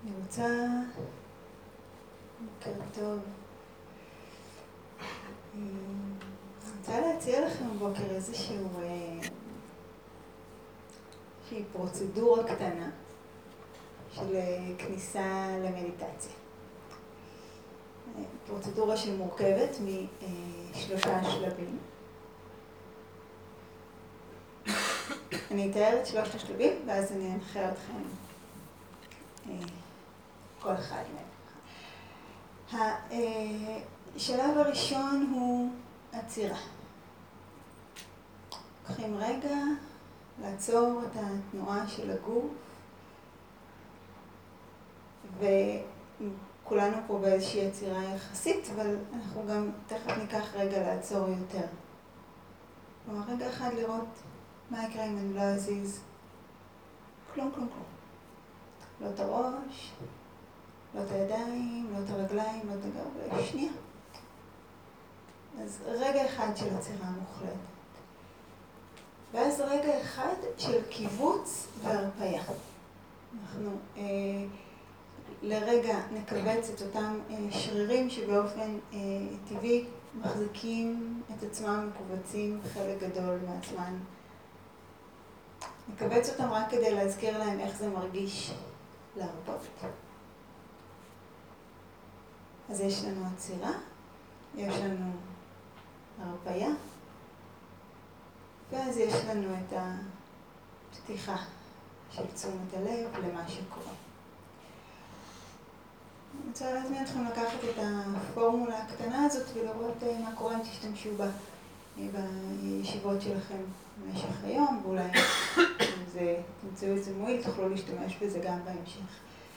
אני בוקר טוב. אני רוצה להציע לכם בבוקר איזושהי פרוצדורה קטנה של כניסה למדיטציה. פרוצדורה שמורכבת משלושה שלבים. אני אתאר את שלושת השלבים ואז אני אנחה אתכם כל אחד מהם. השלב הראשון הוא עצירה. לוקחים רגע לעצור את התנועה של הגוף, וכולנו פה באיזושהי עצירה יחסית, אבל אנחנו גם תכף ניקח רגע לעצור יותר. כלומר, רגע אחד לראות מה יקרה אם אני לא אזיז כלום. לא את הראש, לא את הידיים, לא את הרגליים, לא את הגב, שנייה. אז רגע אחד של עצירה מוחלטת. ואז רגע אחד של קיבוץ והרפאיה. אנחנו לרגע נקבץ את אותם שרירים שבאופן טבעי מחזיקים את עצמם מקובצים חלק גדול מעצמם. נקבץ אותם רק כדי להזכיר להם איך זה מרגיש להרפות. אז יש לנו עצירה, יש לנו הרפאיה, ואז יש לנו את הפתיחה של תשומת הלב למה שקורה. אני רוצה להזמין אתכם לקחת את הפורמולה הקטנה הזאת ולראות מה קורה אם תשתמשו בה בישיבות שלכם במשך היום, ואולי אם תמצאו את זה מועיל, תוכלו להשתמש בזה גם בהמשך.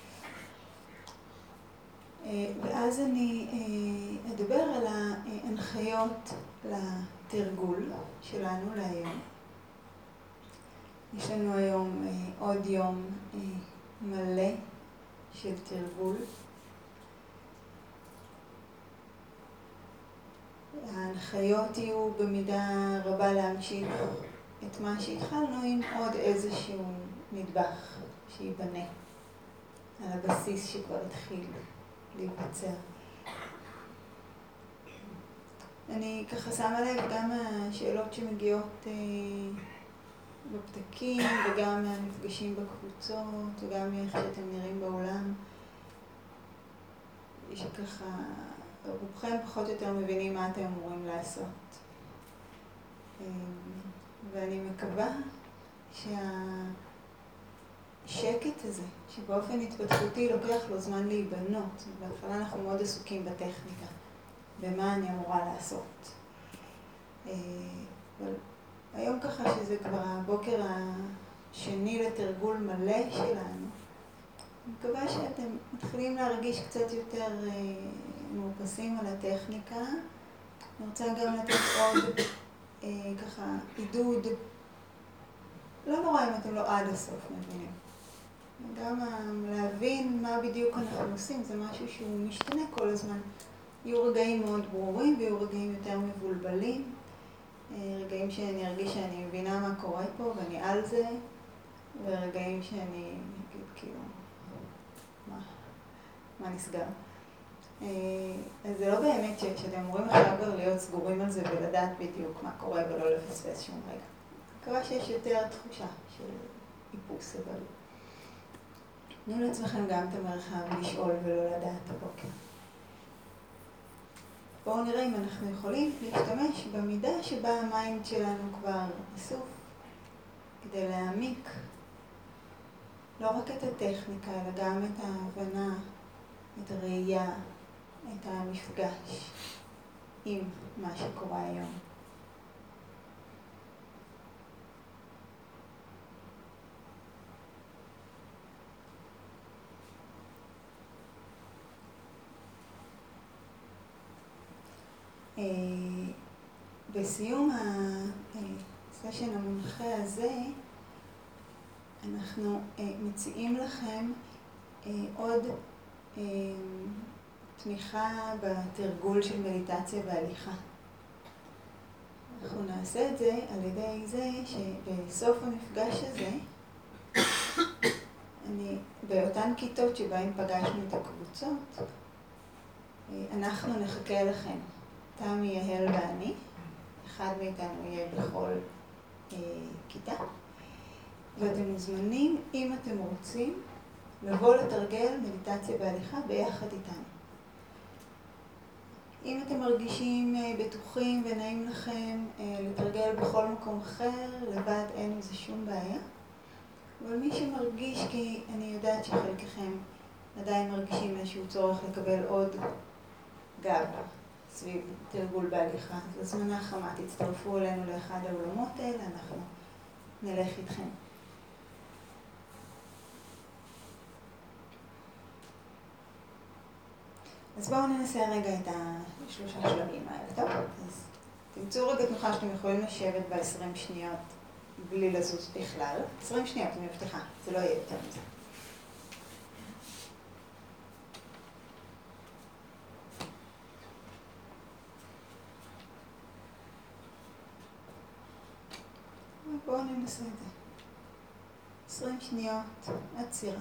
ואז אני אדבר על ההנחיות לתרגול שלנו להיום. יש לנו היום עוד יום מלא של תרגול. ההנחיות יהיו במידה רבה להמשיך את מה שהתחלנו עם עוד איזשהו נדבך שיבנה על הבסיס שכבר התחיל להיווצר. אני ככה שמה לב גם מהשאלות שמגיעות בפתקים וגם מהמפגשים בקבוצות וגם מאיך שאתם נראים בעולם, שככה רובכם פחות או יותר מבינים מה אתם אמורים לעשות. ואני מקווה שהשקט הזה, שבאופן התפתחותי לוקח לו זמן להיבנות, בהתחלה אנחנו מאוד עסוקים בטכניקה, במה אני אמורה לעשות. אבל היום ככה שזה כבר הבוקר השני לתרגול מלא שלנו, אני מקווה שאתם מתחילים להרגיש קצת יותר מאופסים על הטכניקה. אני רוצה גם לתת עוד ככה עידוד, לא נורא אם אתם לא עד הסוף מבינים. גם להבין מה בדיוק אנחנו עושים, זה משהו שהוא משתנה כל הזמן. יהיו רגעים מאוד ברורים ויהיו רגעים יותר מבולבלים. רגעים שאני ארגיש שאני מבינה מה קורה פה ואני על זה, ורגעים שאני אגיד כאילו, מה נסגר. אז זה לא באמת שאתם אמורים עכשיו כבר להיות סגורים על זה ולדעת בדיוק מה קורה ולא לפספס שום רגע. אני מקווה שיש יותר תחושה של איפוס, אבל תנו לעצמכם גם את המרחב לשאול ולא לדעת הבוקר. בואו נראה אם אנחנו יכולים להשתמש במידה שבה המיינד שלנו כבר אסוף, כדי להעמיק לא רק את הטכניקה, אלא גם את ההבנה, את הראייה, את המפגש עם מה שקורה היום. בסיום הסשן המונחה הזה, אנחנו מציעים לכם עוד תמיכה בתרגול של מדיטציה והליכה. אנחנו נעשה את זה על ידי זה שבסוף המפגש הזה אני באותן כיתות שבהן פגשנו את הקבוצות, אנחנו נחכה לכם. תמי, יהל ואני, אחד מאיתנו יהיה בכל כיתה, ואתם מוזמנים, אם אתם רוצים, לבוא לתרגל מדיטציה בהליכה ביחד איתנו. אם אתם מרגישים בטוחים ונעים לכם לתרגל בכל מקום אחר, לבד אין עם זה שום בעיה. אבל מי שמרגיש, כי אני יודעת שחלקכם עדיין מרגישים איזשהו צורך לקבל עוד גב סביב תרגול בהליכה, אז בזמן החמה תצטרפו אלינו לאחד האולמות האלה, אנחנו נלך איתכם. אז בואו ננסה רגע את השלושה שלבים האלה, טוב? אז תמצאו רגע תנוחה שאתם יכולים לשבת ב-20 שניות בלי לזוז בכלל. 20 שניות, אני מבטיחה, זה לא יהיה יותר מזה. בואו ננסה את זה. 20 שניות, עצירה.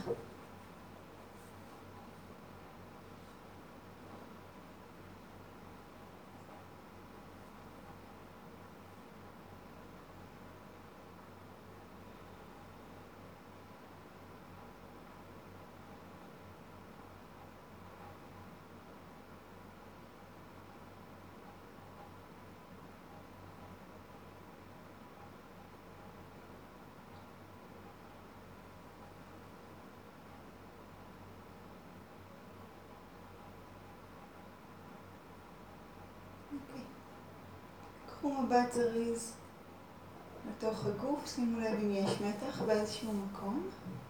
קחו מבט זריז לתוך הגוף, שימו לב אם יש מתח באיזשהו מקום.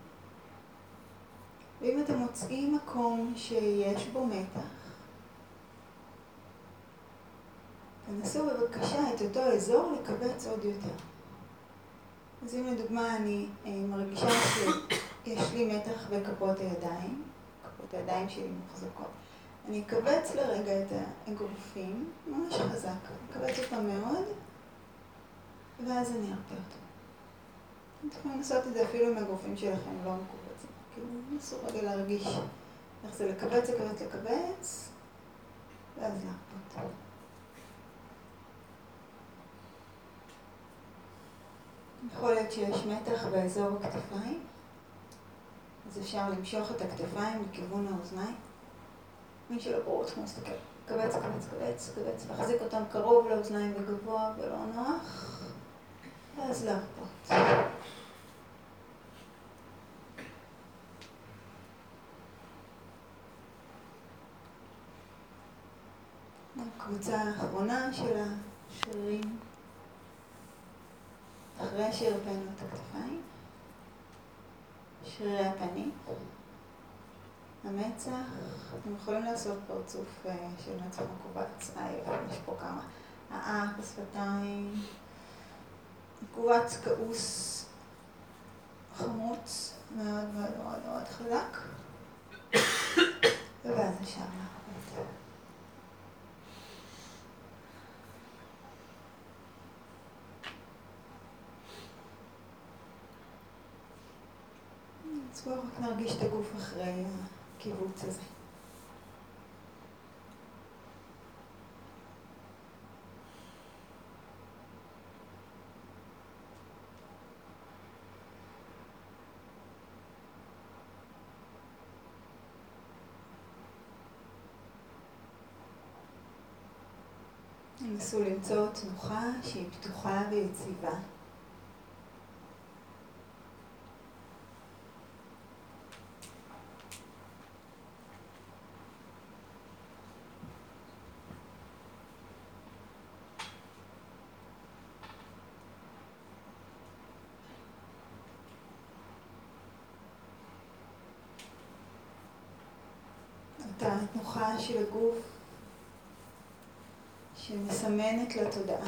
ואם אתם מוצאים מקום שיש בו מתח, תנסו בבקשה את אותו אזור לקבץ עוד יותר. אז אם לדוגמה אני מרגישה שיש לי מתח בכפות הידיים, כפות הידיים שלי מוחזקות, אני אקבץ לרגע את האגרופים, ממש חזק, אקבץ אותם מאוד, ואז אני ארפה אותו. אתם יכולים לעשות את זה אפילו עם האגרופים שלכם, לא מקובצים. כאילו, נסו רגע להרגיש איך זה לקבץ, לקבץ, לקבץ, ואז להרפות. יכול להיות שיש מתח באזור הכתפיים, אז אפשר למשוך את הכתפיים לכיוון האוזניים. מי שלא ברור, צריכים להסתכל. קבץ, קבץ, קבץ, קבץ, להחזיק אותם קרוב לאוזניים וגבוה ולא נוח, ואז להרפות. הקבוצה האחרונה של השרירים, אחרי שהרפאנו את הכתפיים, שרירי הפנים, המצח, אתם יכולים לעשות פרצוף של מצח מקובץ, יש פה כמה, האף, השפתיים, מקובץ, כעוס, חמוץ, מאוד מאוד מאוד מאוד חזק, ואז אפשר להרפות. אז בואו רק נרגיש את הגוף אחרי הקיבוץ הזה. נסו למצוא תנוחה שהיא פתוחה ויציבה. את התנוחה של הגוף שמסמנת לתודעה.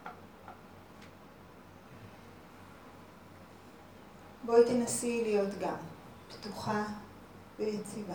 בואי תנסי להיות גם פתוחה ויציבה.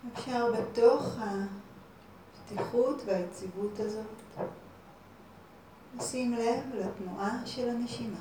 אפשר בתוך הפתיחות והיציבות הזאת לשים לב לתנועה של הנשימה.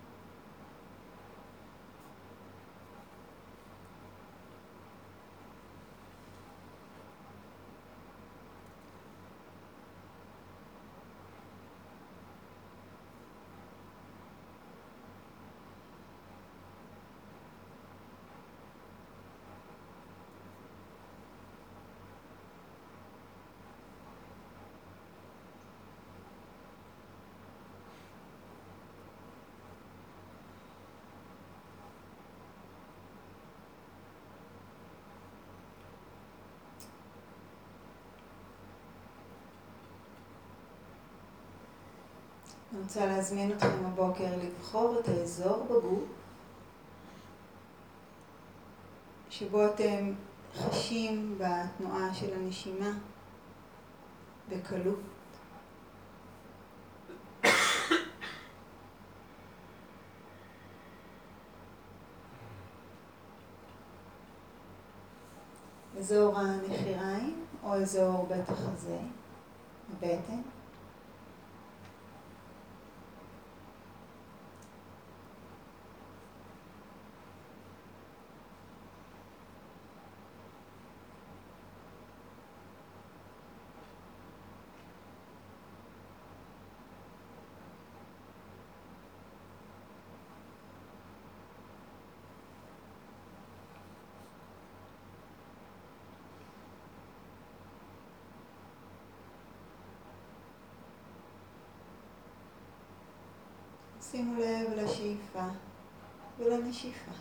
אני רוצה להזמין אתכם הבוקר לבחור את האזור בגוף שבו אתם חשים בתנועה של הנשימה בקלות. אזור הנחיריים או אזור בית החזה, הבטן. שימו לב לשאיפה ולנשיפה.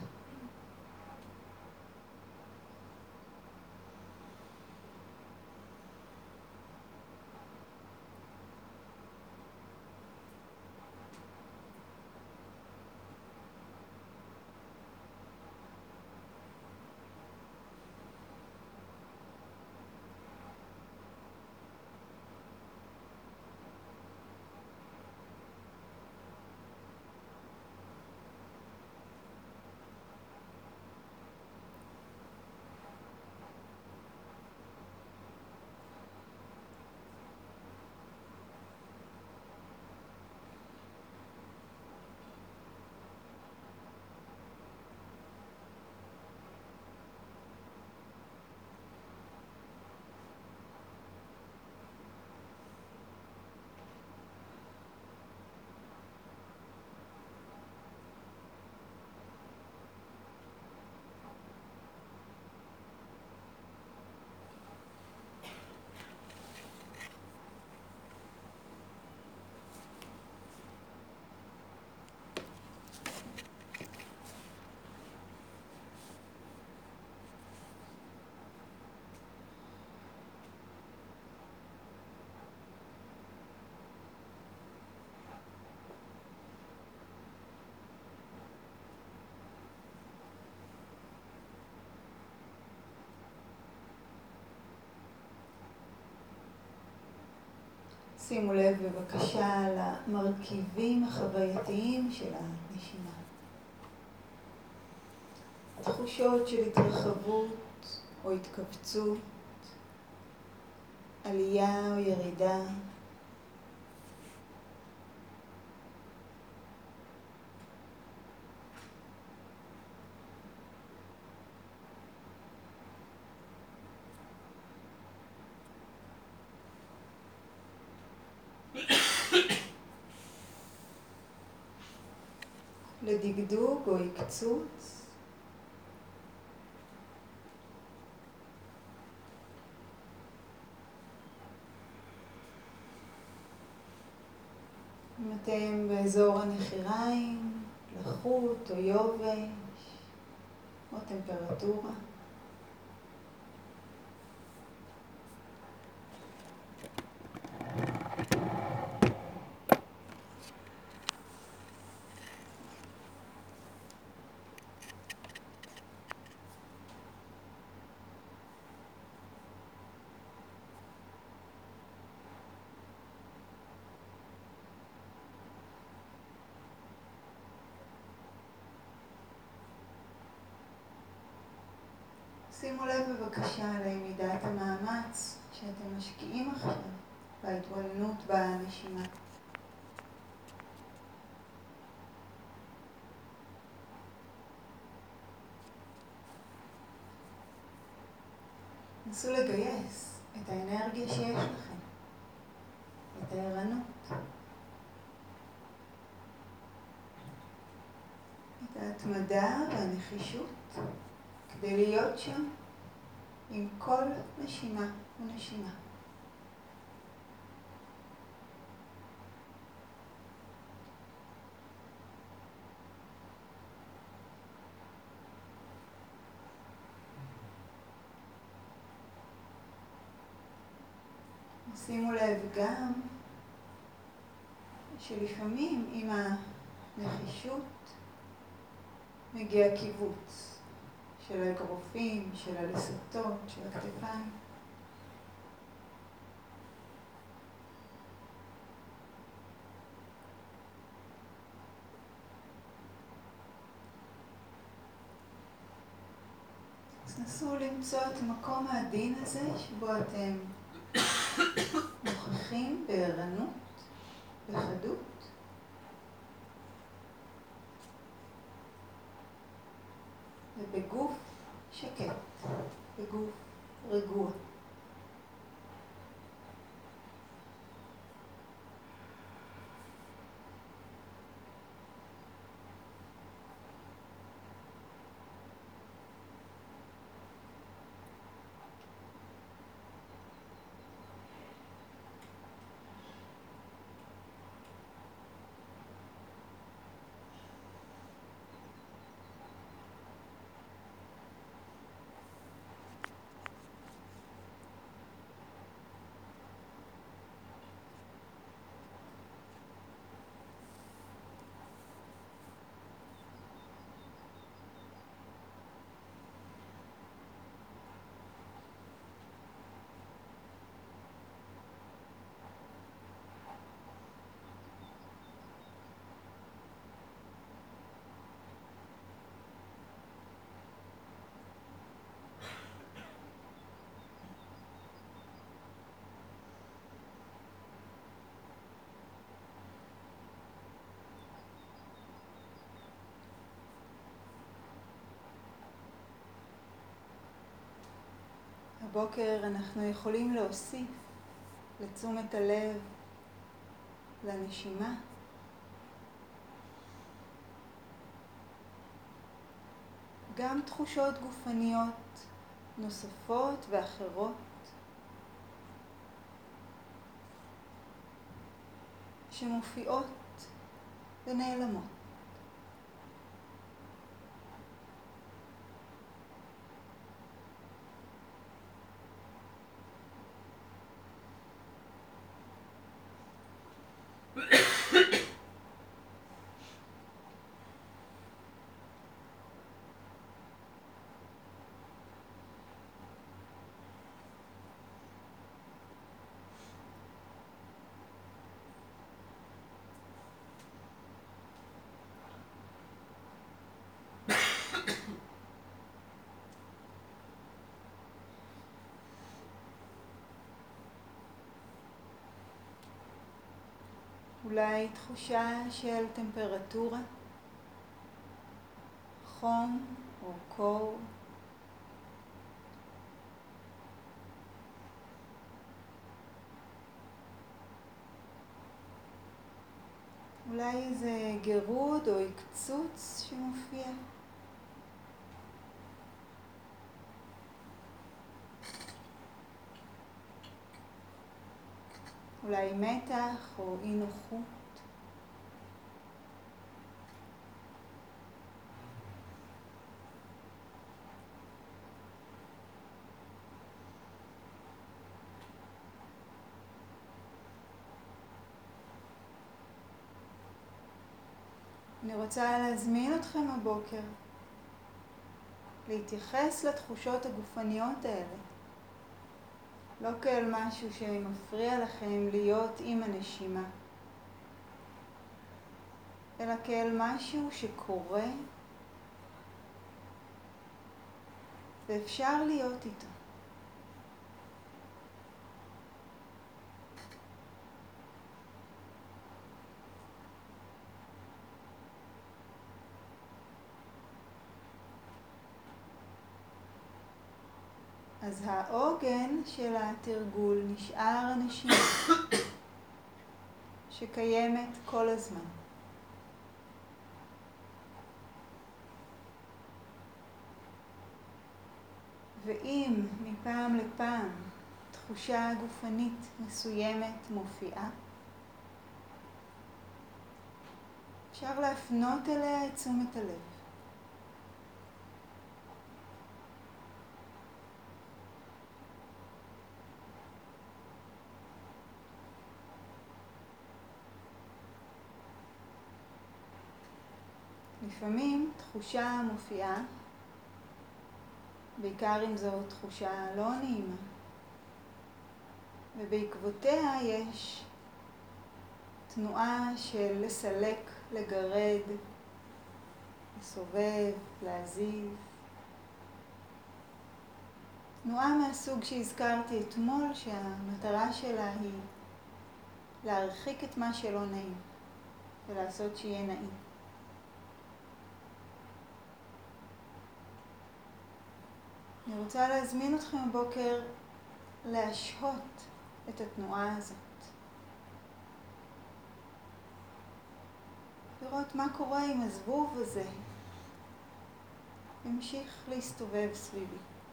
שימו לב בבקשה למרכיבים החווייתיים של הנשימה. תחושות של התרחבות או התכווצות, עלייה או ירידה. לדגדוג או הקצוץ. אם אתם באזור הנחיריים, לחות או יובש או טמפרטורה. שימו לב בבקשה למידת המאמץ שאתם משקיעים עכשיו בהתבוננות בנשימה. נסו לגייס את האנרגיה שיש לכם, את הערנות, את ההתמדה והנחישות כדי להיות שם עם כל נשימה ונשימה. שימו לב גם שלפעמים עם הנחישות מגיע קיבוץ של האגרופים, של הלסתות, של הכתפיים. אז נסו למצוא את המקום העדין הזה שבו אתם נוכחים בערנות, בחדות. ובגוף שקט, בגוף רגוע. הבוקר אנחנו יכולים להוסיף לתשומת הלב לנשימה גם תחושות גופניות נוספות ואחרות שמופיעות ונעלמות. אולי תחושה של טמפרטורה, חום או קור. אולי איזה גירוד או הקצוץ שמופיע. אולי מתח או אי נוחות. אני רוצה להזמין אתכם הבוקר להתייחס לתחושות הגופניות האלה, לא כאל משהו שמפריע לכם להיות עם הנשימה, אלא כאל משהו שקורה ואפשר להיות איתו. אז העוגן של התרגול נשאר הנשימה שקיימת כל הזמן. ואם מפעם לפעם תחושה גופנית מסוימת מופיעה, אפשר להפנות אליה את תשומת הלב. לפעמים תחושה מופיעה, בעיקר אם זו תחושה לא נעימה, ובעקבותיה יש תנועה של לסלק, לגרד, לסובב, להזיז. תנועה מהסוג שהזכרתי אתמול, שהמטרה שלה היא להרחיק את מה שלא נעים ולעשות שיהיה נעים. אני רוצה להזמין אתכם הבוקר להשהות את התנועה הזאת. לראות מה קורה עם הזבוב הזה. המשיך להסתובב סביבי.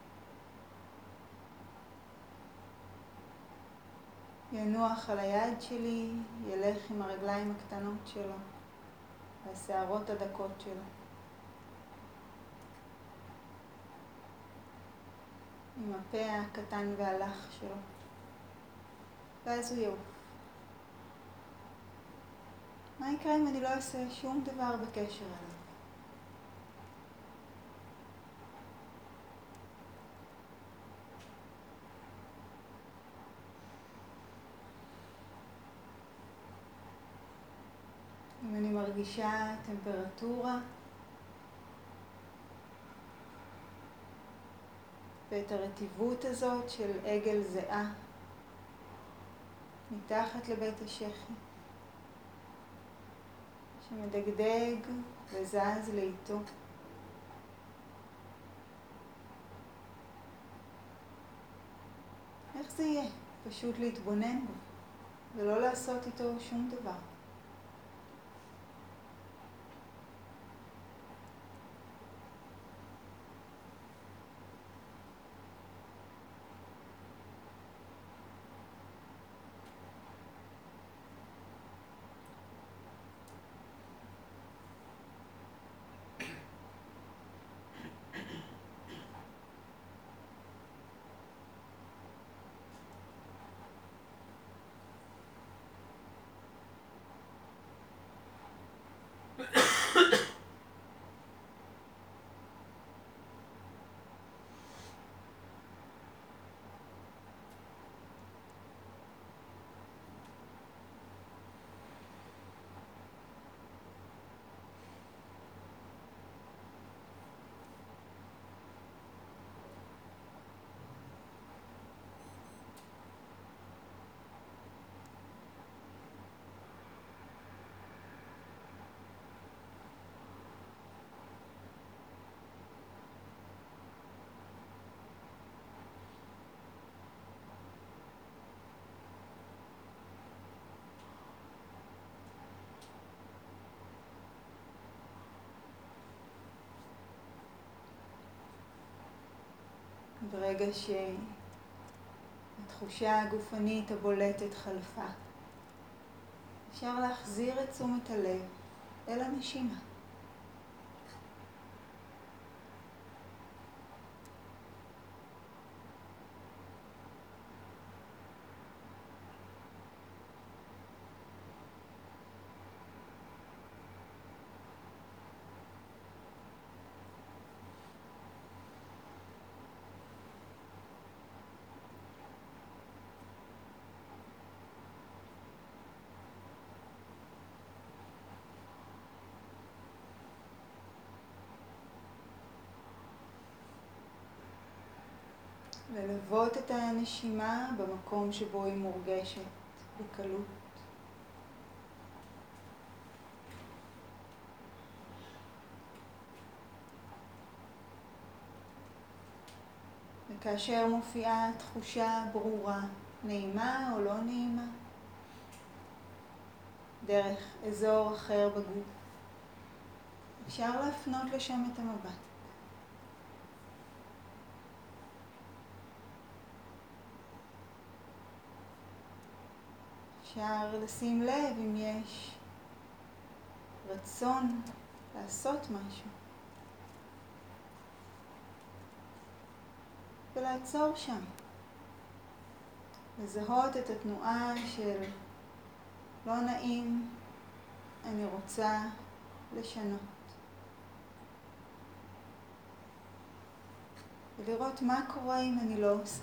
ינוח על היד שלי, ילך עם הרגליים הקטנות שלו, והשערות הדקות שלו. עם הפה הקטן והלח שלו. ואז הוא יעוף. מה יקרה אם אני לא אעשה שום דבר בקשר אליו? אם אני מרגישה טמפרטורה ואת הרטיבות הזאת של עגל זהה מתחת לבית השכי, שמדגדג וזז לאיתו. איך זה יהיה? פשוט להתבונן בו ולא לעשות איתו שום דבר. ברגע שהתחושה הגופנית הבולטת חלפה, אפשר להחזיר את תשומת הלב אל הנשימה. ללוות את הנשימה במקום שבו היא מורגשת בקלות. וכאשר מופיעה תחושה ברורה, נעימה או לא נעימה, דרך אזור אחר בגוף, אפשר להפנות לשם את המבט. אפשר לשים לב אם יש רצון לעשות משהו. ולעצור שם. לזהות את התנועה של לא נעים, אני רוצה לשנות. ולראות מה קורה אם אני לא עושה.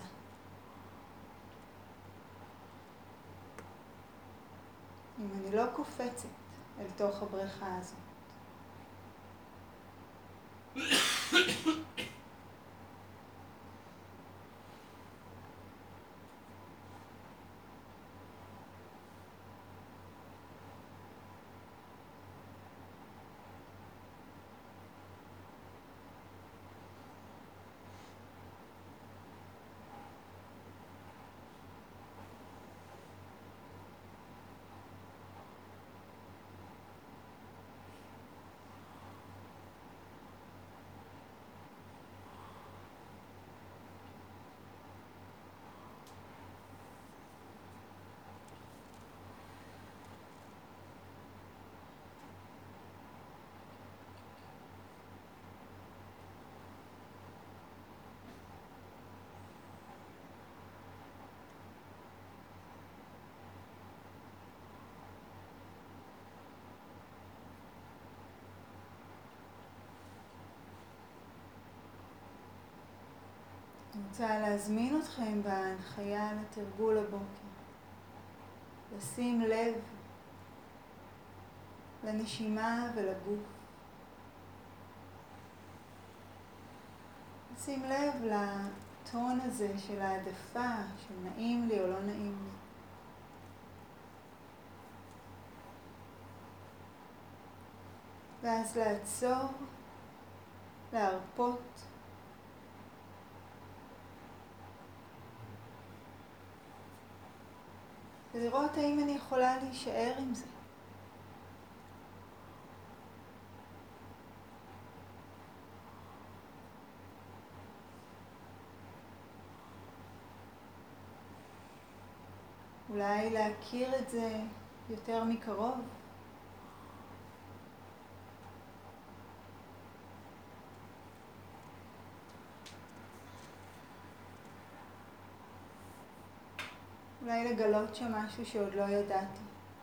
אם אני לא קופצת אל תוך הבריכה הזאת. אני רוצה להזמין אתכם בהנחיה לתרגול הבוקר. לשים לב לנשימה ולגוף. לשים לב לטון הזה של העדפה, של נעים לי או לא נעים לי. ואז לעצור, להרפות. ולראות האם אני יכולה להישאר עם זה. אולי להכיר את זה יותר מקרוב. אולי לגלות שם משהו שעוד לא ידעתי.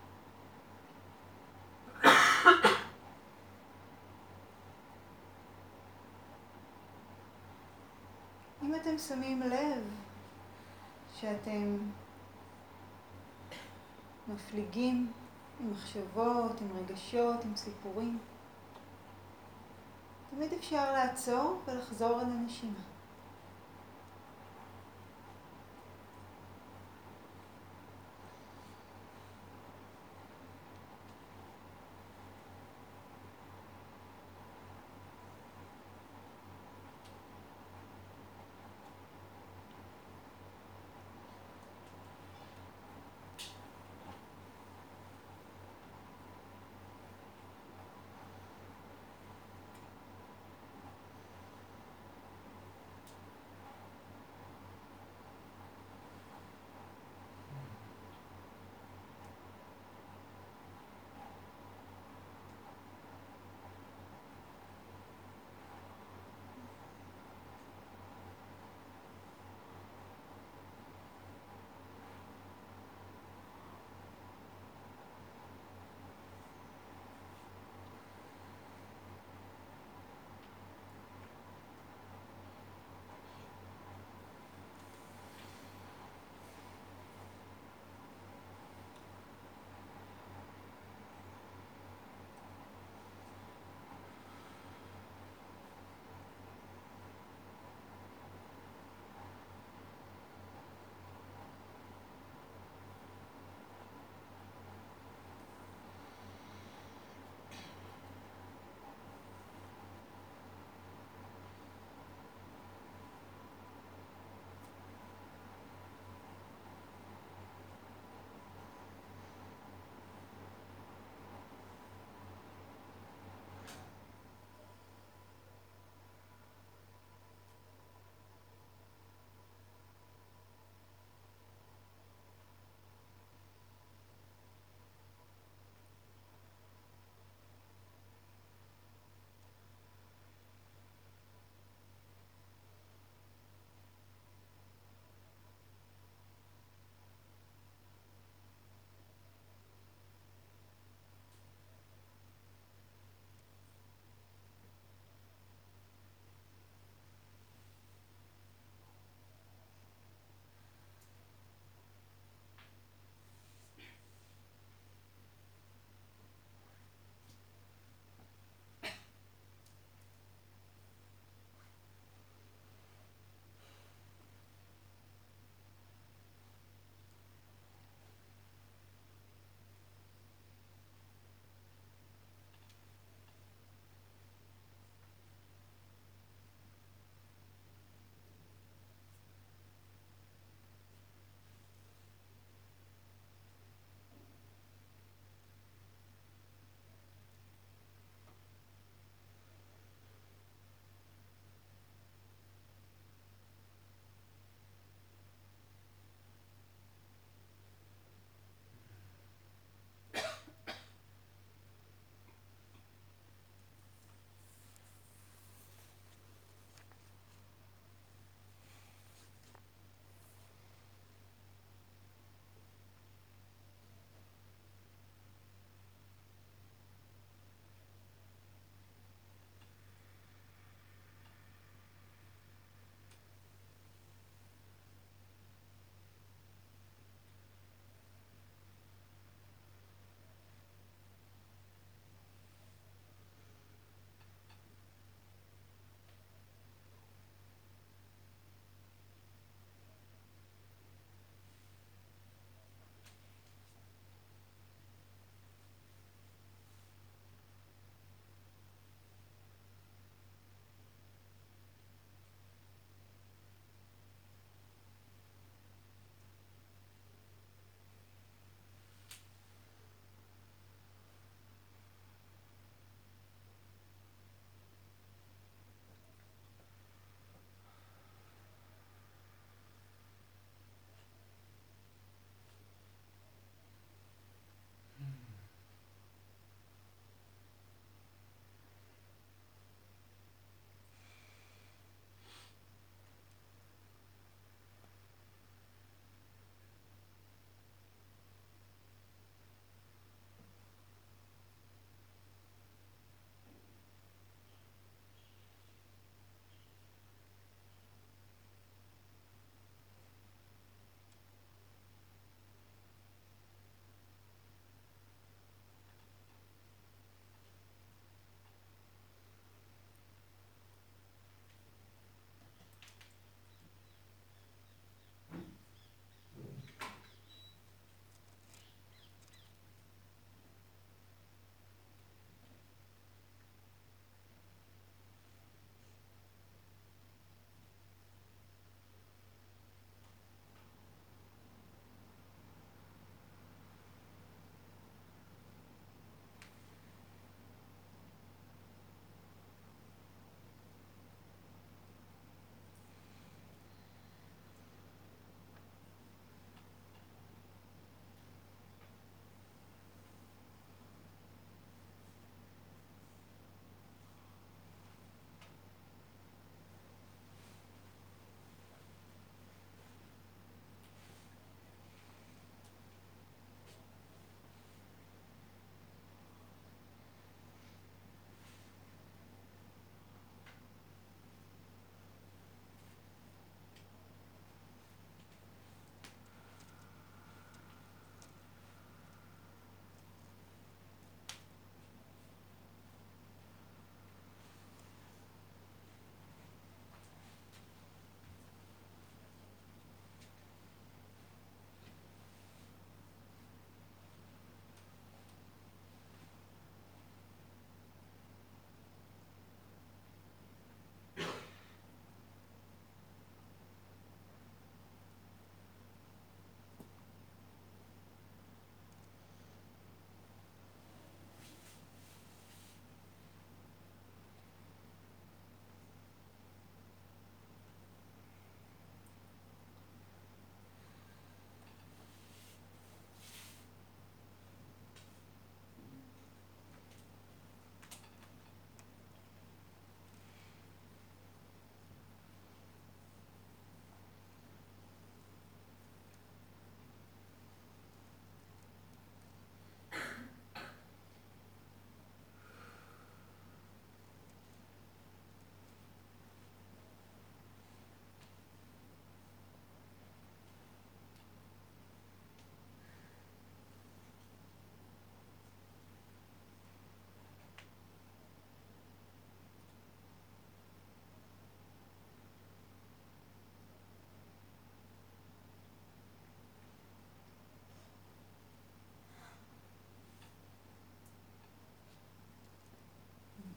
אם אתם שמים לב שאתם מפליגים עם מחשבות, עם רגשות, עם סיפורים, תמיד אפשר לעצור ולחזור אל הנשימה.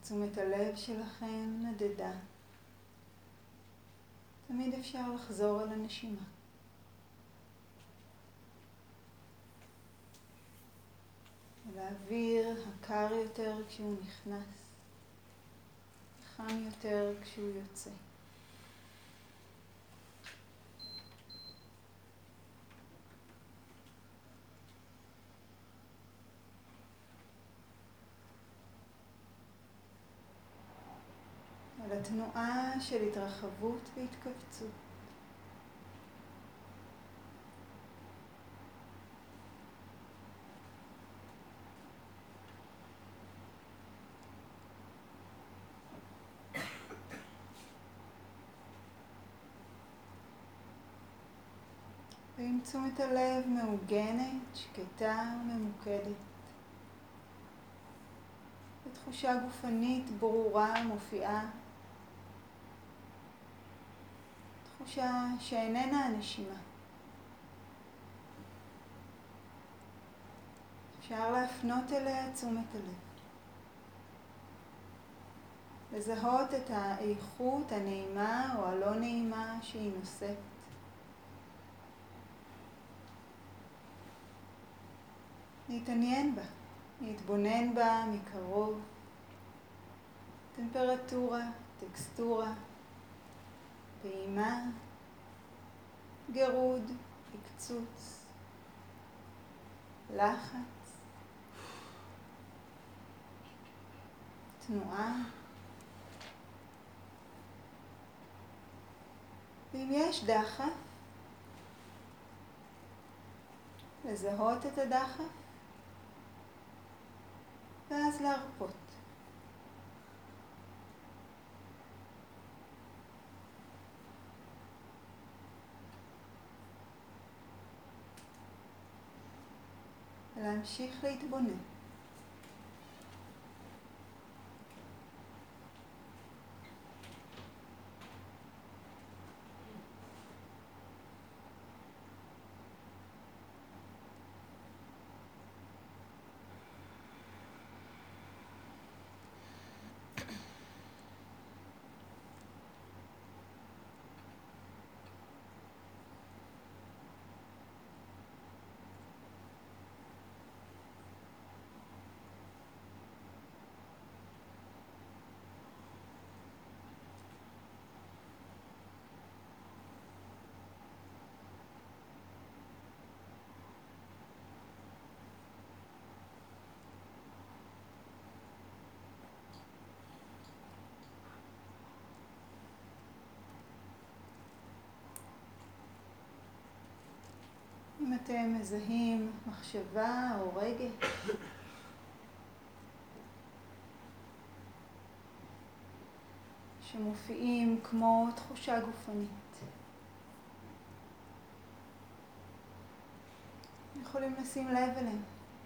תשומת הלב שלכם נדדה. תמיד אפשר לחזור על הנשימה. ולאוויר הקר יותר כשהוא נכנס, חם יותר כשהוא יוצא. על התנועה של התרחבות והתכווצות. ועם תשומת הלב מעוגנת, שקטה וממוקדת. ותחושה גופנית ברורה מופיעה. תחושה שאיננה הנשימה. אפשר להפנות אליה תשומת הלב. לזהות את האיכות הנעימה או הלא נעימה שהיא נושאת. להתעניין בה, להתבונן בה מקרוב. טמפרטורה, טקסטורה, פעימה, גירוד, הקצוץ, לחץ, תנועה. ואם יש דחף, לזהות את הדחף, ואז להרפות. ולהמשיך להתבונן. אם אתם מזהים מחשבה או רגש, שמופיעים כמו תחושה גופנית, יכולים לשים לב אליהם.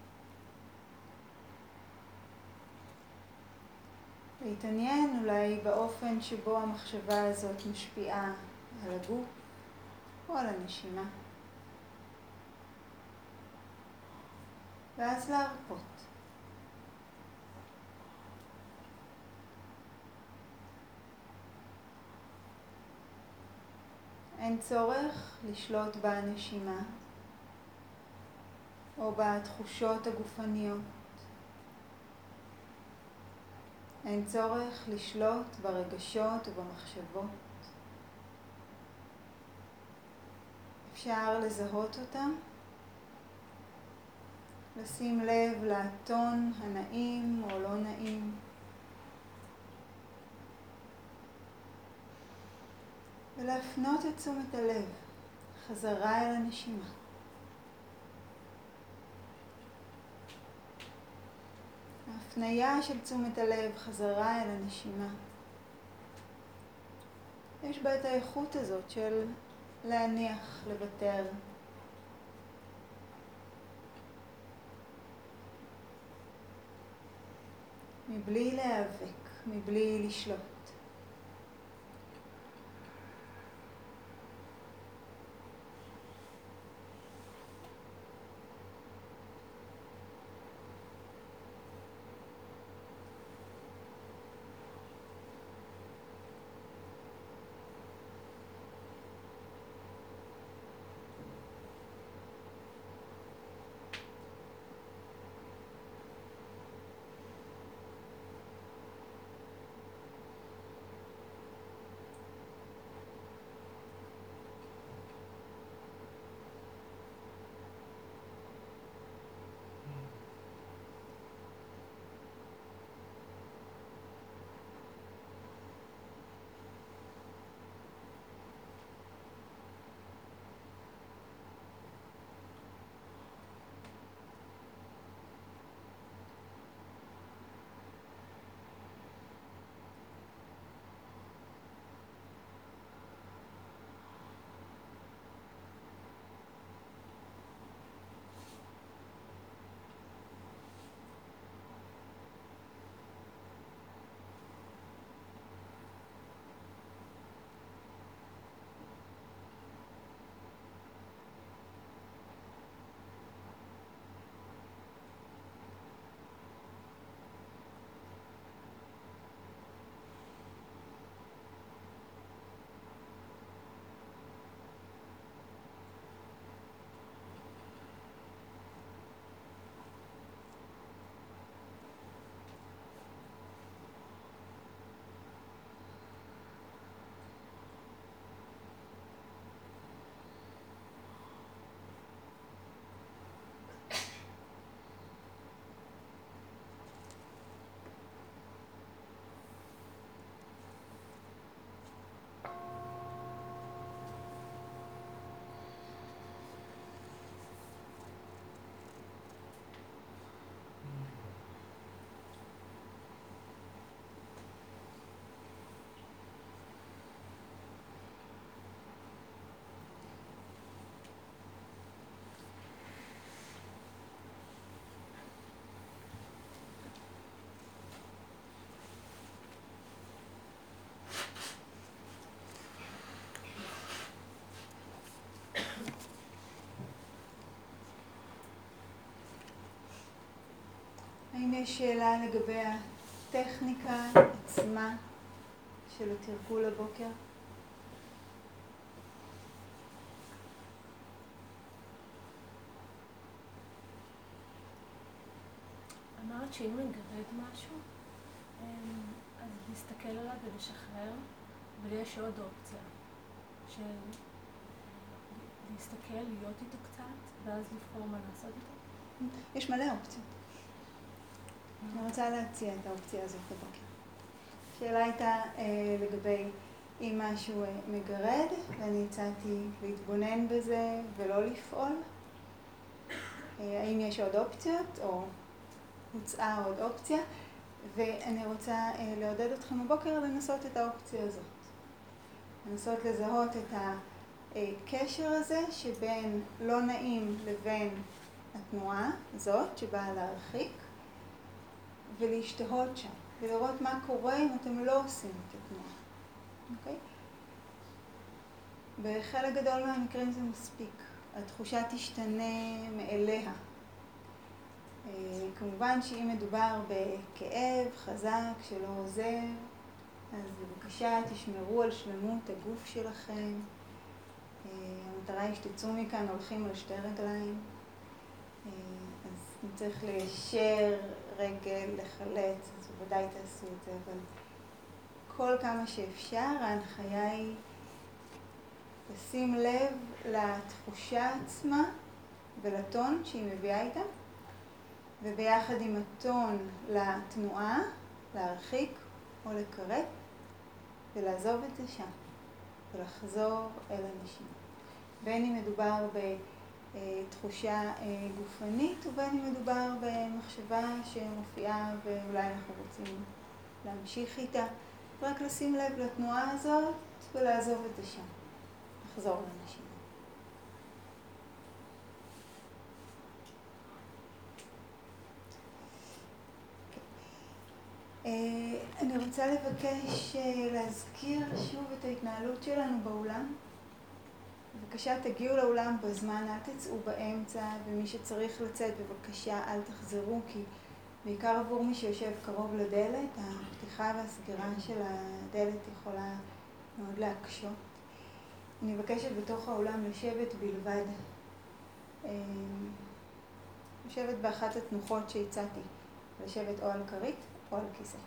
להתעניין אולי באופן שבו המחשבה הזאת משפיעה על הגוף או על הנשימה. ואז להרפות. אין צורך לשלוט בנשימה או בתחושות הגופניות. אין צורך לשלוט ברגשות ובמחשבות. אפשר לזהות אותם, לשים לב לטון הנעים או לא נעים, ולהפנות את תשומת הלב חזרה אל הנשימה. ההפניה של תשומת הלב חזרה אל הנשימה. יש בה את האיכות הזאת של להניח, לוותר. מבלי להיאבק, מבלי לשלוט. יש שאלה לגבי הטכניקה עצמה של התרגול הבוקר? אמרת שאם מגרד משהו, אז להסתכל עליו ולשחרר, אבל יש עוד אופציה של להסתכל, להיות איתו קצת, ואז לבחור מה לעשות איתו. יש מלא אופציות. אני רוצה להציע את האופציה הזאת בבוקר. השאלה הייתה לגבי אם משהו מגרד, ואני הצעתי להתבונן בזה ולא לפעול. האם יש עוד אופציות, או הוצאה עוד אופציה, ואני רוצה לעודד אתכם בבוקר לנסות את האופציה הזאת. לנסות לזהות את הקשר הזה שבין לא נעים לבין התנועה הזאת שבאה להרחיק, ולהשתהות שם, ולראות מה קורה אם אתם לא עושים את התנועה. אוקיי? בחלק גדול מהמקרים זה מספיק. התחושה תשתנה מאליה. כמובן שאם מדובר בכאב חזק שלא עוזר, אז בבקשה תשמרו על שלמות הגוף שלכם. המטרה היא שתצאו מכאן הולכים על שתי רגליים. אז אם צריך ליישר רגל, לחלץ, אז בוודאי תעשו את זה, אבל כל כמה שאפשר ההנחיה היא לשים לב לתחושה עצמה ולטון שהיא מביאה איתה, וביחד עם הטון לתנועה, להרחיק או לקרב, ולעזוב את זה שם, ולחזור אל הנשימה. בין אם מדובר בתחושה גופנית, ובין אם מדובר במחשבה שמופיעה ואולי אנחנו רוצים להמשיך איתה, רק לשים לב לתנועה הזאת ולעזוב את זה שם, לחזור לנשימה. אני רוצה לבקש להזכיר שוב את ההתנהלות שלנו באולם. בבקשה תגיעו לאולם בזמן, אל תצאו באמצע, ומי שצריך לצאת בבקשה אל תחזרו, כי בעיקר עבור מי שיושב קרוב לדלת, הפתיחה והסגירה של הדלת יכולה מאוד להקשות. אני מבקשת בתוך האולם לשבת בלבד. לשבת באחת התנוחות שהצעתי, לשבת או על כרית או על כיסא.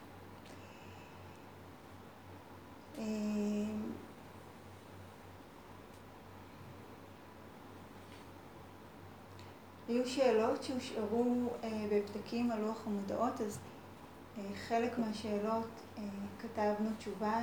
היו שאלות שהושארו בפתקים על לוח המודעות, אז חלק מהשאלות כתבנו תשובה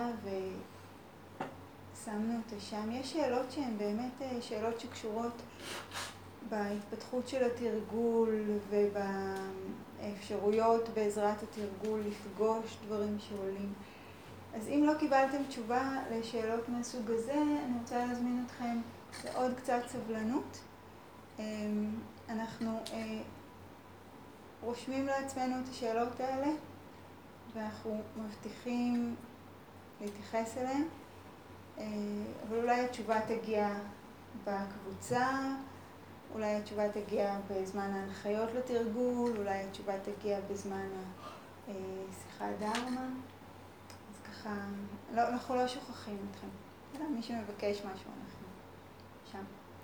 ושמנו אותה שם. יש שאלות שהן באמת שאלות שקשורות בהתפתחות של התרגול ובאפשרויות בעזרת התרגול לפגוש דברים שעולים. אז אם לא קיבלתם תשובה לשאלות מהסוג הזה, אני רוצה להזמין אתכם לעוד קצת סבלנות. אנחנו רושמים לעצמנו את השאלות האלה, ואנחנו מבטיחים להתייחס אליהן, אבל אולי התשובה תגיע בקבוצה, אולי התשובה תגיע בזמן ההנחיות לתרגול, אולי התשובה תגיע בזמן השיחה דרמה. אז ככה, אנחנו לא שוכחים אתכם. מי שמבקש משהו, אנחנו שם.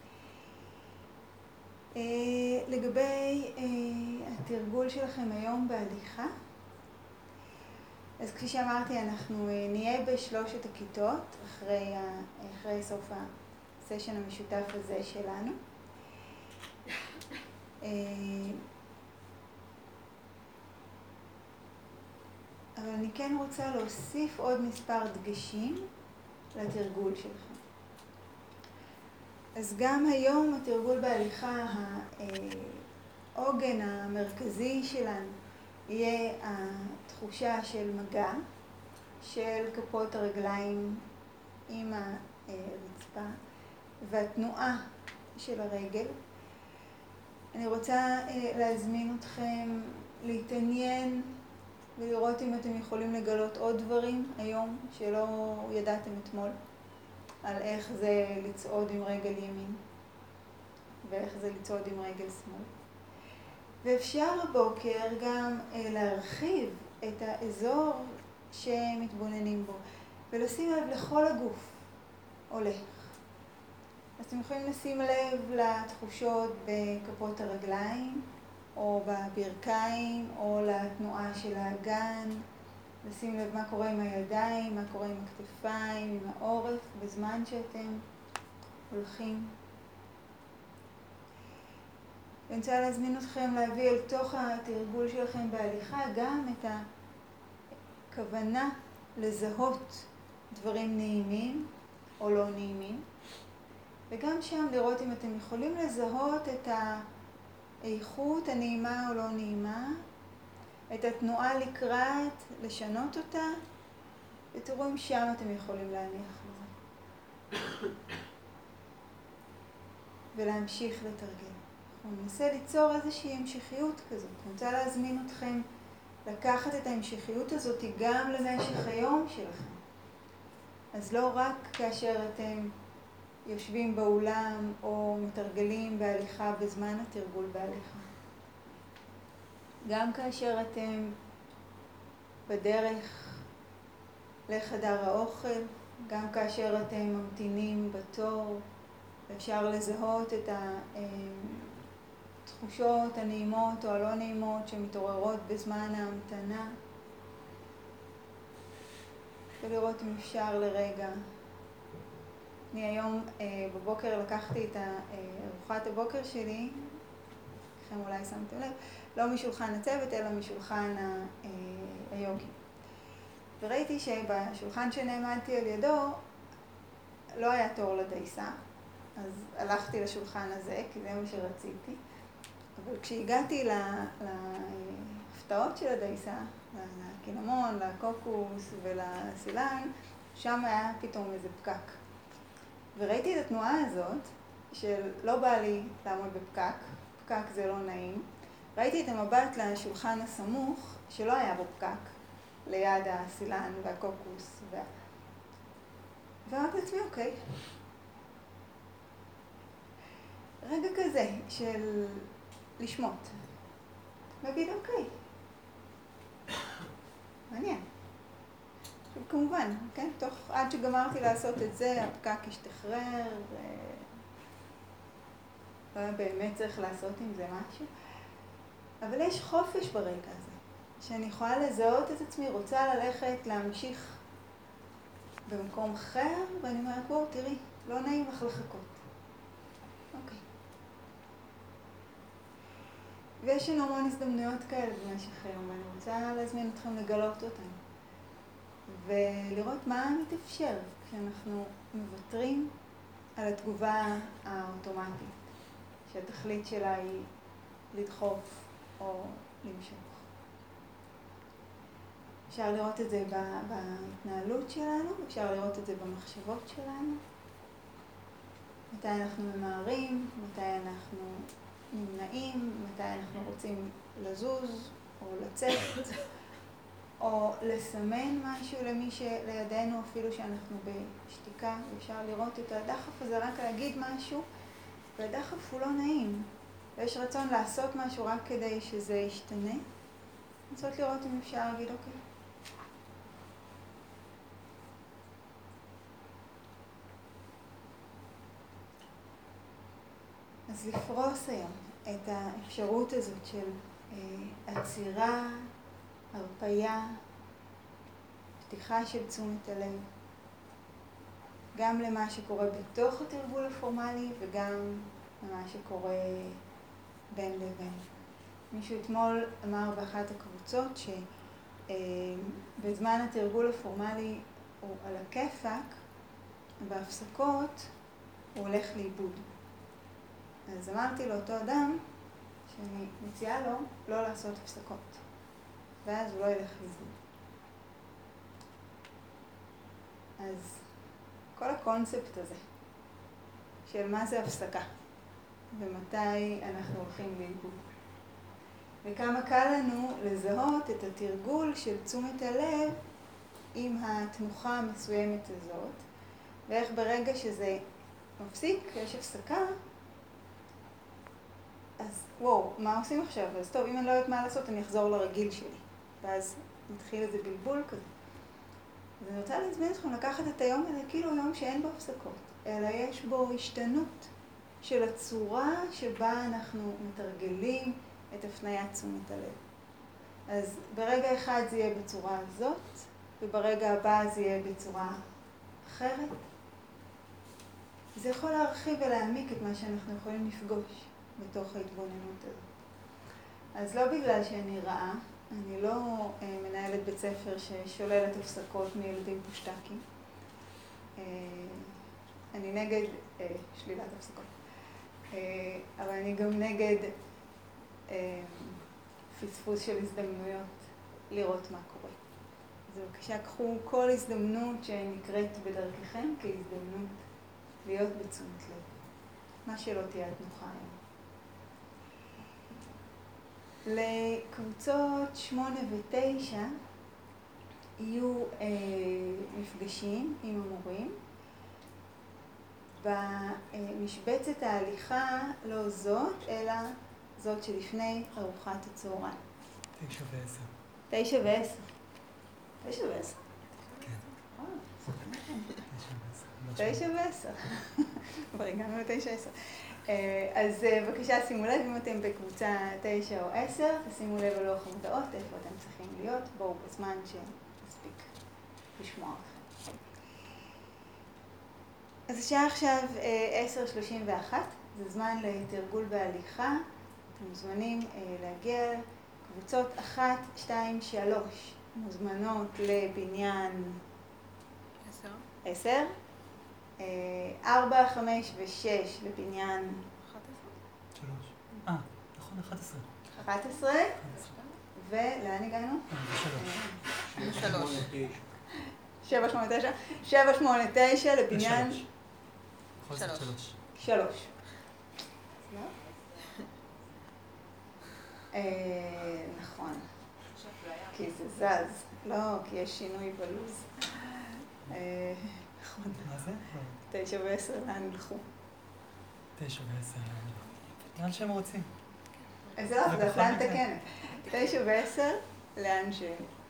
לגבי התרגול שלכם היום בהליכה, אז כפי שאמרתי, אנחנו נהיה בשלושת הכיתות אחרי סוף הסשן המשותף הזה שלנו. אבל אני כן רוצה להוסיף עוד מספר דגשים לתרגול שלכם. אז גם היום התרגול בהליכה, העוגן המרכזי שלנו יהיה התחושה של מגע, של כפות הרגליים עם הרצפה, והתנועה של הרגל. אני רוצה להזמין אתכם להתעניין ולראות אם אתם יכולים לגלות עוד דברים היום שלא ידעתם אתמול, על איך זה לצעוד עם רגל ימין ואיך זה לצעוד עם רגל שמאל. ואפשר הבוקר גם להרחיב את האזור שמתבוננים בו, ולשים לב לכל הגוף הולך. אז אתם יכולים לשים לב לתחושות בכפות הרגליים, או בברכיים, או לתנועה של האגן, לשים לב מה קורה עם הידיים, מה קורה עם הכתפיים, עם העורף, בזמן שאתם הולכים. אני רוצה להזמין אתכם להביא אל תוך התרגול שלכם בהליכה גם את הכוונה לזהות דברים נעימים או לא נעימים, וגם שם לראות אם אתם יכולים לזהות את האיכות הנעימה או לא נעימה, את התנועה לקראת, לשנות אותה, ותראו אם שם אתם יכולים להניח לזה. ולהמשיך לתרגל. אנחנו ננסה ליצור איזושהי המשכיות כזאת. אני רוצה להזמין אתכם לקחת את ההמשכיות הזאת גם למשך היום שלכם. אז לא רק כאשר אתם יושבים באולם או מתרגלים בהליכה בזמן התרגול בהליכה. גם כאשר אתם בדרך לחדר האוכל, גם כאשר אתם ממתינים בתור, אפשר לזהות את התחושות הנעימות או הלא נעימות שמתעוררות בזמן ההמתנה, ולראות אם אפשר לרגע. אני היום בבוקר לקחתי את ארוחת הבוקר שלי, לכם אולי שמתם לב, לא משולחן הצוות אלא משולחן היוגי. וראיתי שבשולחן שנעמדתי על ידו לא היה תור לדייסה, אז הלכתי לשולחן הזה כי זה מה שרציתי. אבל כשהגעתי להפתעות של הדייסה, לקינמון, לקוקוס ולסילן, שם היה פתאום איזה פקק. וראיתי את התנועה הזאת של לא בא לי לעמוד בפקק, פקק זה לא נעים. ראיתי את המבט לשולחן הסמוך שלא היה בו פקק, ליד הסילן והקוקוס. ואמרתי לעצמי, אוקיי. רגע כזה של לשמות. להגיד, אוקיי. מעניין. כמובן, כן? עד שגמרתי לעשות את זה, הפקק השתחרר, לא היה באמת צריך לעשות עם זה משהו. אבל יש חופש ברגע הזה, שאני יכולה לזהות את עצמי, רוצה ללכת, להמשיך במקום אחר, ואני אומרת, בואו, תראי, לא נעים לך לחכות. אוקיי. ויש לנו המון הזדמנויות כאלה במשך היום, ואני רוצה להזמין אתכם לגלות אותן. ולראות מה מתאפשר כשאנחנו מוותרים על התגובה האוטומטית, שהתכלית שלה היא לדחוף או למשוך. אפשר לראות את זה בהתנהלות שלנו, אפשר לראות את זה במחשבות שלנו. מתי אנחנו ממהרים, מתי אנחנו נמנעים, מתי אנחנו רוצים לזוז או לצאת, או לסמן משהו למי שלידינו אפילו שאנחנו בשתיקה. אפשר לראות את הדחף הזה רק להגיד משהו, והדחף הוא לא נעים. ויש רצון לעשות משהו רק כדי שזה ישתנה. לנסות לראות אם אפשר להגיד, אוקיי. אז לפרוס היום את האפשרות הזאת של עצירה, הרפיה, פתיחה של תשומת הלב, גם למה שקורה בתוך התרגול הפורמלי וגם למה שקורה בין לבין. מישהו אתמול אמר באחת הקבוצות שבזמן התרגול הפורמלי הוא על הכיפק, בהפסקות הוא הולך לאיבוד. אז אמרתי לאותו אדם שאני מציעה לו לא לעשות הפסקות, ואז הוא לא ילך לאיבוד. אז כל הקונספט הזה של מה זה הפסקה ומתי אנחנו הולכים לאיבוד, וכמה קל לנו לזהות את התרגול של תשומת הלב עם התנוחה המסוימת הזאת, ואיך ברגע שזה מפסיק, יש הפסקה, אז וואו, מה עושים עכשיו? אז טוב, אם אני לא יודעת מה לעשות, אני אחזור לרגיל שלי. ואז מתחיל איזה בלבול כזה. אז אני רוצה להזמין אתכם לקחת את היום הזה כאילו יום שאין בו הפסקות, אלא יש בו השתנות של הצורה שבה אנחנו מתרגלים את הפניית תשומת הלב. אז ברגע אחד זה יהיה בצורה הזאת, וברגע הבא זה יהיה בצורה אחרת. זה יכול להרחיב ולהעמיק את מה שאנחנו יכולים לפגוש בתוך ההתבוננות הזאת. אז לא בגלל שאני רעה, אני לא מנהלת בית ספר ששוללת הפסקות מילדים פושטקים. אני נגד שלילת הפסקות. אבל אני גם נגד פספוס של הזדמנויות לראות מה קורה. אז בבקשה, קחו כל הזדמנות שנקראת בדרככם כהזדמנות להיות בתשומת לב. מה שלא תהיה את נוחה היום. לקבוצות 8 ו-9 יהיו מפגשים עם המורים. במשבצת ההליכה לא זאת, אלא זאת שלפני ארוחת הצהריים. 9 ו-10. 9 ו-10. 9 ו-10? כן. 9 ו-10. כבר הגענו ל-9-10. אז בבקשה שימו לב, אם אתם בקבוצה 9 או 10, תשימו לב על לוח המודעות, איפה אתם צריכים להיות, בואו בזמן שנספיק לשמוע אתכם. אז השעה עכשיו 10:31, זה זמן לתרגול בהליכה. אתם מוזמנים להגיע קבוצות 1, 2, 3, מוזמנות לבניין 10, 4, 5 ו-6 לבניין 3. נכון, 11. 11, ולאן הגענו? 3. 7, 8, 9. 7, 8, 9 לבניין 3. 3. נכון. כי זה זז. לא, כי יש שינוי בלוז. נכון. מה זה? 9 ו-10 לאן ילכו? 9 ו-10. לאן שהם רוצים. אז זה לא, זה אפליה מתקנת. 9 ו-10 לאן ש...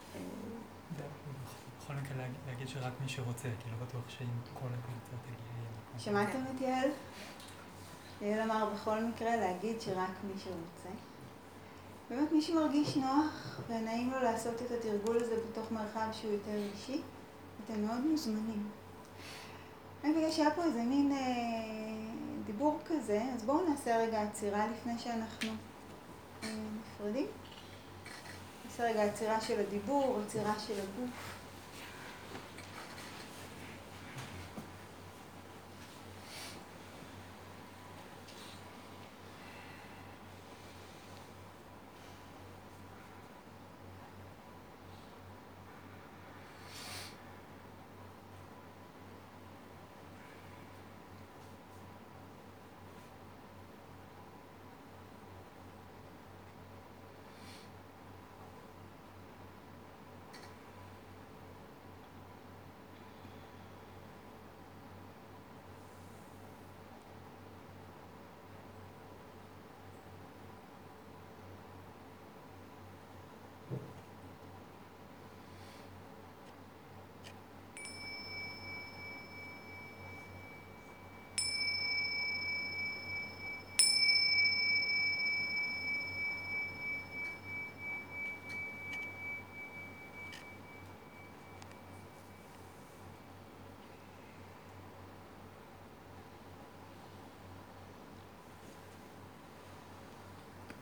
בכל מקרה להגיד שרק מי שרוצה, כי לא בטוח שאם כל הקבוצה תגיע... שמעתם את יעל? יעל אמר בכל מקרה להגיד שרק מי שרוצה. באמת מי שמרגיש נוח ונעים לו לעשות את התרגול הזה בתוך מרחב שהוא יותר אישי, אתם מאוד מוזמנים. בגלל שהיה פה איזה מין דיבור כזה, אז בואו נעשה רגע עצירה לפני שאנחנו נפרדים. נעשה רגע עצירה של הדיבור, עצירה של הגוף.